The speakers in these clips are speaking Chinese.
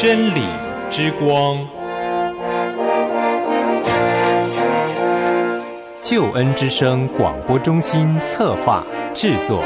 真理之光， 救恩之声广播中心策划制作。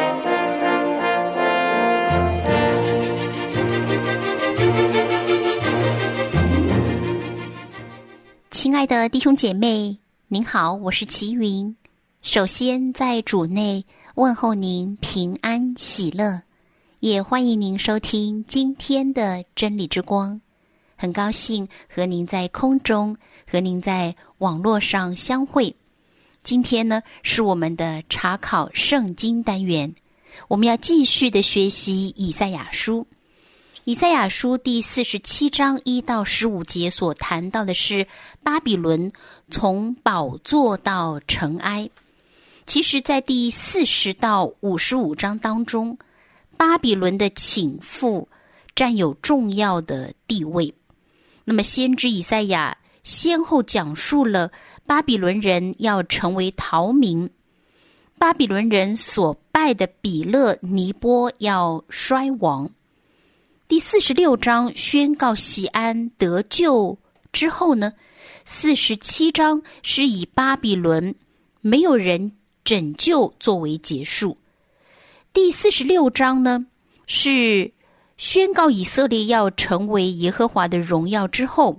亲爱的弟兄姐妹，您好，我是齐云。首先在主内问候您平安喜乐，也欢迎您收听今天的真理之光。很高兴和您在空中，和您在网络上相会。今天呢，是我们的查考圣经单元，我们要继续的学习以赛亚书。以赛亚书第47章1到15节所谈到的是巴比伦从宝座到尘埃。其实在第40到55章当中，巴比伦的倾覆占有重要的地位。那么先知以赛亚先后讲述了巴比伦人要成为逃民，巴比伦人所拜的比勒尼波要衰亡。第46章宣告锡安得救之后呢，47章是以巴比伦没有人拯救作为结束。第46章呢，是宣告以色列要成为耶和华的荣耀之后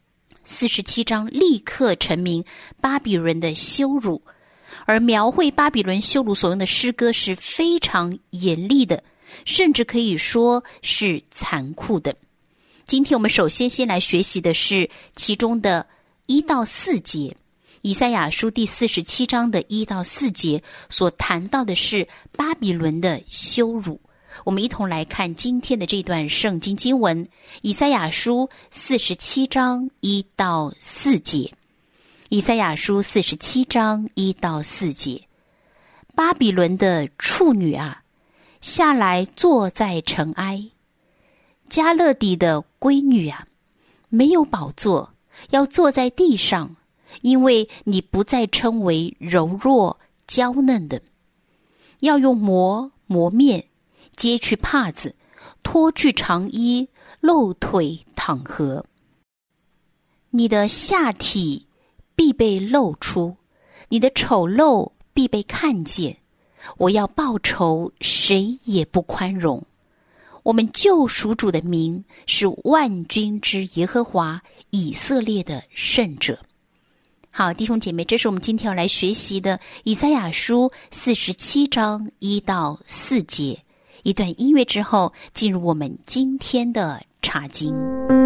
，47章立刻陈明巴比伦的羞辱，而描绘巴比伦羞辱所用的诗歌是非常严厉的，甚至可以说是残酷的。今天我们首先来学习的是其中的1到4节。以赛亚书第47章的1到4节所谈到的是巴比伦的羞辱。我们一同来看今天的这段圣经经文，以赛亚书47章1到4节。以赛亚书47章1到4节，巴比伦的处女啊，下来坐在尘埃，迦勒底的闺女啊，没有宝座，要坐在地上，因为你不再称为柔弱娇嫩的，要用磨面，揭去帕子，脱去长衣，露腿淌河。你的下体必被露出，你的丑陋必被看见。我要报仇，谁也不宽容。我们救赎主的名是万军之耶和华，以色列的圣者。好，弟兄姐妹，这是我们今天要来学习的以赛亚书47章1到4节。一段音乐之后，进入我们今天的查经。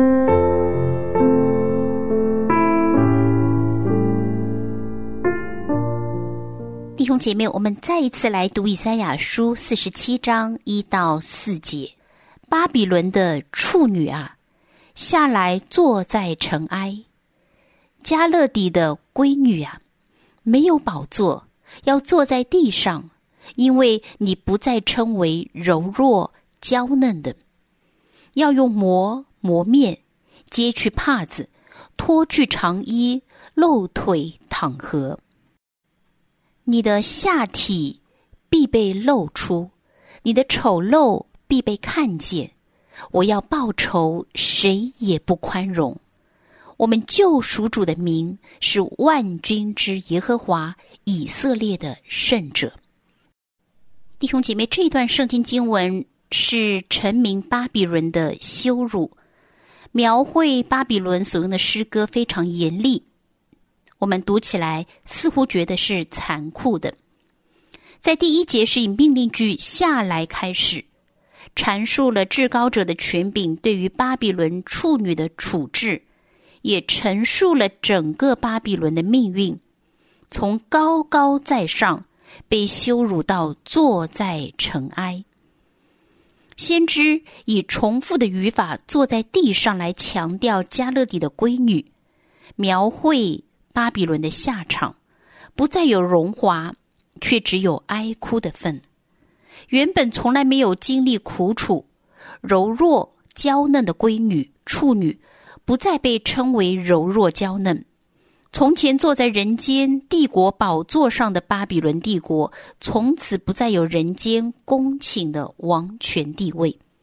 弟兄姐妹，我们再一次来读以赛亚书47章1到4节。巴比伦的处女啊，下来坐在尘埃，迦勒底的闺女啊，没有宝座，要坐在地上，因为你不再称为柔弱娇嫩的，要用磨面，揭去帕子，脱去长衣，露腿淌河。你的下体必被露出，你的丑陋必被看见。我要报仇，谁也不宽容。我们救赎主的名是万军之耶和华，以色列的圣者。弟兄姐妹，这一段圣经经文是陈明巴比伦的羞辱，描绘巴比伦所用的诗歌非常严厉，我们读起来似乎觉得是残酷的。在第1节是以命令句下来开始，阐述了至高者的权柄对于巴比伦处女的处置，也陈述了整个巴比伦的命运，从高高在上被羞辱到坐在尘埃。先知以重复的语法坐在地上来强调迦勒底的闺女，描绘巴比伦的下场，不再有荣华，却只有哀哭的份。原本从来没有经历苦楚，柔弱娇嫩的闺女处女不再被称为柔弱娇嫩。从前坐在人间帝国宝座上的巴比伦帝国，从此不再有人间恭请的王权地位。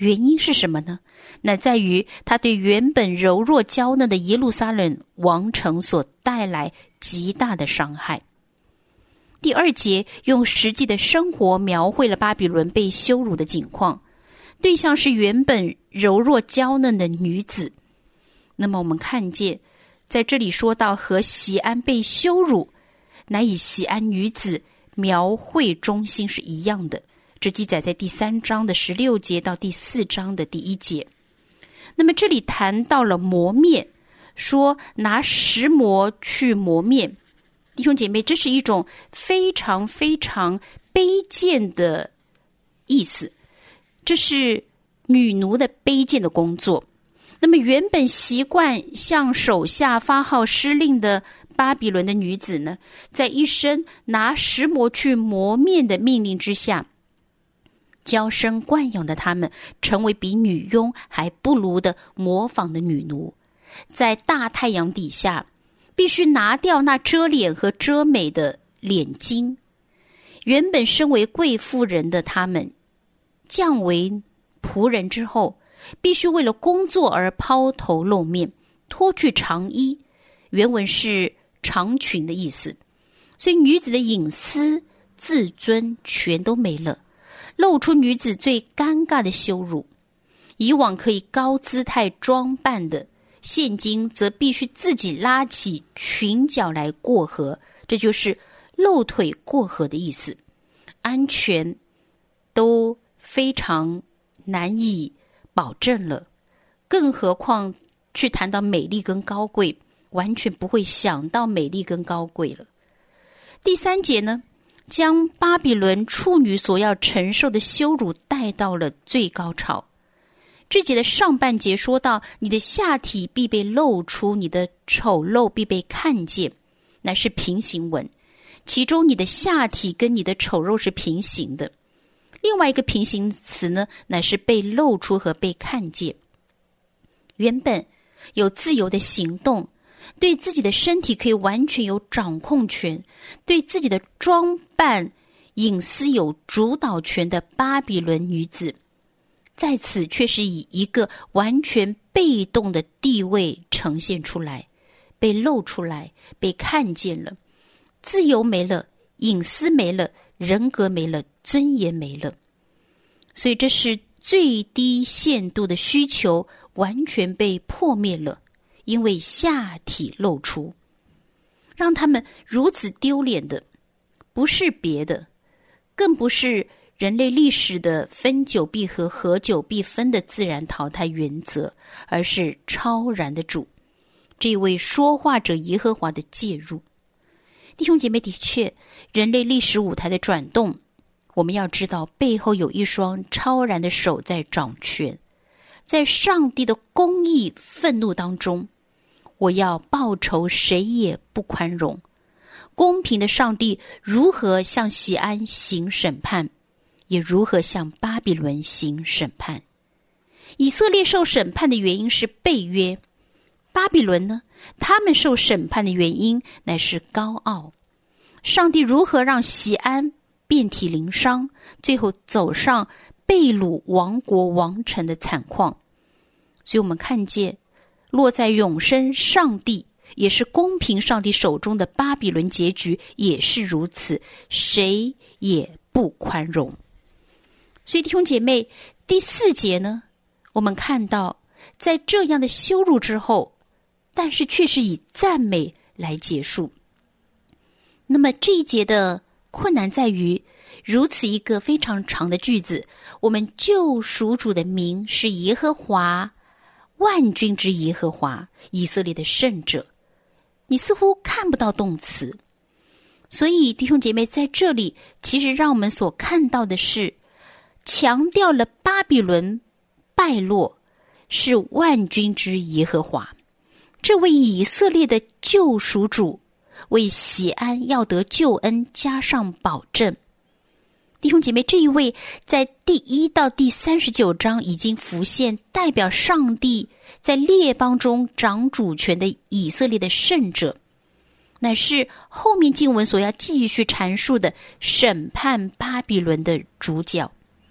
原因是什么呢？那在于他对原本柔弱娇嫩的耶路撒冷王城所带来极大的伤害。第2节用实际的生活描绘了巴比伦被羞辱的景况，对象是原本柔弱娇嫩的女子。那么我们看见在这里说到和锡安被羞辱，乃以锡安女子描绘中心是一样的，这记载在第3章的16节到第4章的第1节。那么这里谈到了磨面，说拿石磨去磨面。弟兄姐妹，这是一种非常非常卑贱的意思，这是女奴的卑贱的工作。那么原本习惯向手下发号施令的巴比伦的女子呢，在一声拿石磨去磨面的命令之下，娇生惯养的她们成为比女佣还不如的模仿的女奴，在大太阳底下必须拿掉那遮脸和遮美的脸巾。原本身为贵妇人的她们降为仆人之后，必须为了工作而抛头露面，脱去长衣，原文是长裙的意思。所以女子的隐私、自尊全都没了，露出女子最尴尬的羞辱。以往可以高姿态装扮的，现今则必须自己拉起裙角来过河，这就是露腿过河的意思。安全都非常难以保证了，更何况去谈到美丽跟高贵，完全不会想到美丽跟高贵了。第3节呢，将巴比伦处女所要承受的羞辱带到了最高潮。这节的上半节说到，你的下体必被露出，你的丑陋必被看见，乃是平行文，其中你的下体跟你的丑陋是平行的。另外一个平行词呢，乃是被露出和被看见。原本有自由的行动，对自己的身体可以完全有掌控权，对自己的装扮隐私有主导权的巴比伦女子，在此却是以一个完全被动的地位呈现出来，被露出来，被看见了，自由没了，隐私没了，人格没了，尊严没了。所以这是最低限度的需求完全被破灭了，因为下体露出。让他们如此丢脸的不是别的，更不是人类历史的分久必合，合久必分的自然淘汰原则，而是超然的主，这位说话者耶和华的介入。弟兄姐妹，的确人类历史舞台的转动，我们要知道背后有一双超然的手在掌权。在上帝的公义愤怒当中，我要报仇，谁也不宽容。公平的上帝如何向锡安行审判，也如何向巴比伦行审判。以色列受审判的原因是背约，巴比伦呢，他们受审判的原因乃是高傲。上帝如何让锡安遍体鳞伤，最后走上被掳亡国亡城的惨况。所以我们看见落在永生上帝也是公平上帝手中的巴比伦结局也是如此，谁也不宽容。所以弟兄姐妹，第4节呢，我们看到在这样的羞辱之后，但是却是以赞美来结束。那么这一节的困难在于，如此一个非常长的句子，我们救赎主的名是耶和华，万军之耶和华，以色列的圣者，你似乎看不到动词。所以弟兄姐妹，在这里其实让我们所看到的是，强调了巴比伦败落是万军之耶和华，这位以色列的救赎主为锡安要得救恩加上保证。弟兄姐妹，这一位在第1到第39章已经浮现，代表上帝在列邦中掌主权的以色列的圣者，乃是后面经文所要继续阐述的审判巴比伦的主角。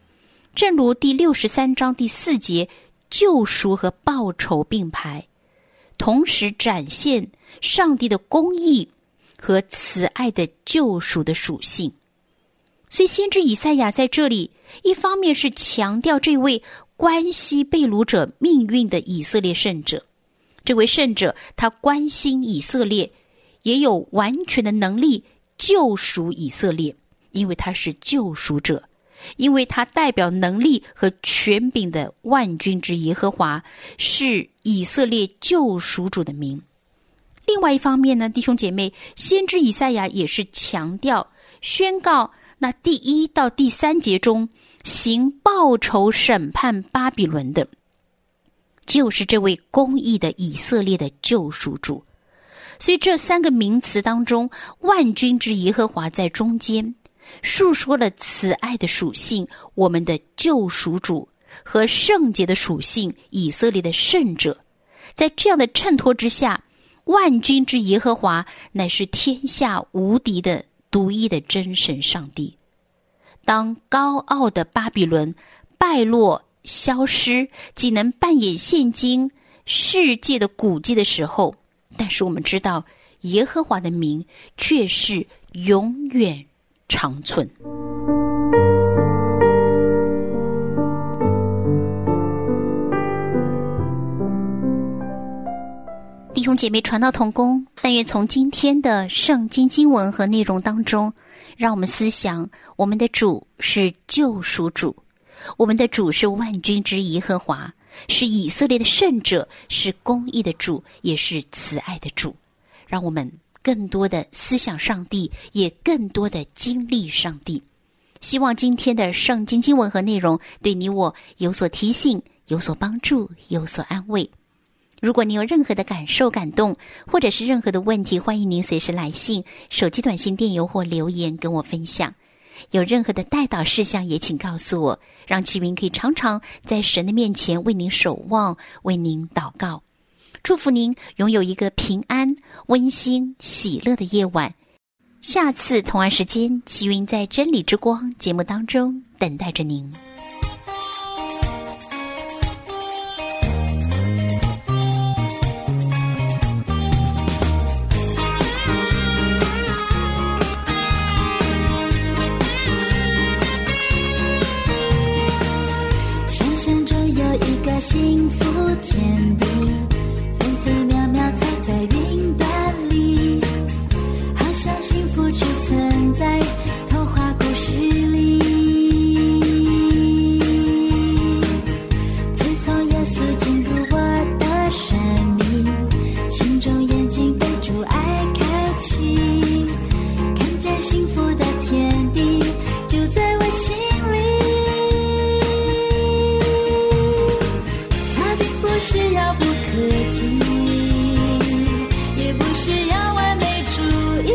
正如第63章第4节，救赎和报酬并排，同时展现上帝的公义和慈爱的救赎的属性。所以先知以赛亚在这里一方面是强调这位关系被掳者命运的以色列圣者，这位圣者他关心以色列，也有完全的能力救赎以色列，因为他是救赎者，因为他代表能力和权柄的万军之耶和华，是以色列救赎主的名。另外一方面呢，弟兄姐妹，先知以赛亚也是强调宣告那第1到第3节中行报仇审判巴比伦的，就是这位公义的以色列的救赎主。所以这3个名词当中，万军之耶和华在中间，述说了慈爱的属性，我们的救赎主，和圣洁的属性，以色列的圣者。在这样的衬托之下，万军之耶和华乃是天下无敌的独一的真神上帝。当高傲的巴比伦败落消失，仅能扮演现今世界的古迹的时候，但是我们知道耶和华的名却是永远长存。弟兄姐妹，传道同工，但愿从今天的圣经经文和内容当中，让我们思想我们的主是救赎主，我们的主是万军之耶和华，是以色列的圣者，是公义的主，也是慈爱的主。让我们更多的思想上帝，也更多的经历上帝。希望今天的圣经经文和内容对你我有所提醒，有所帮助，有所安慰。如果你有任何的感受感动，或者是任何的问题，欢迎您随时来信、手机短信、电邮或留言跟我分享。有任何的代祷事项也请告诉我，让启云可以常常在神的面前为您守望，为您祷告。祝福您拥有一个平安、温馨、喜乐的夜晚。下次同安时间，启云在真理之光节目当中等待着您。 幸福天地，分分秒秒踩在云端里，好像幸福只存在童话故事里。自从耶稣进入我的生命，心中眼睛被主爱开启，看见幸福的天地就在我心里。不是遥不可及，也不是要完美主义，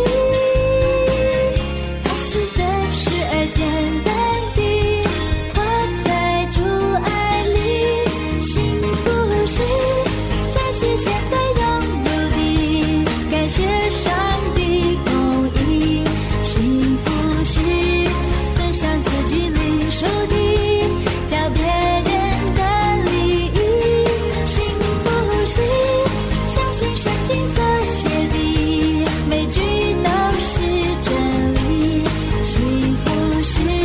它是真实而简单地活在主爱里。幸福是珍惜现在拥有的，感谢上帝公义。幸福是分享自己领受的，叫别人相信圣经所写的每句都是真理。幸福是